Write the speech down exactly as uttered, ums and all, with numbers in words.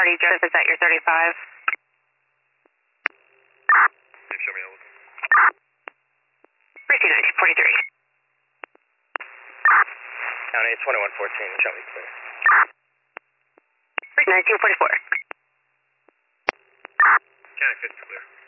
party, Joseph, is that your thirty-five? Show me all of them. Receive nineteen forty-three. County twenty-one fourteen, show me clear. Receive nineteen forty-four. County fifty clear.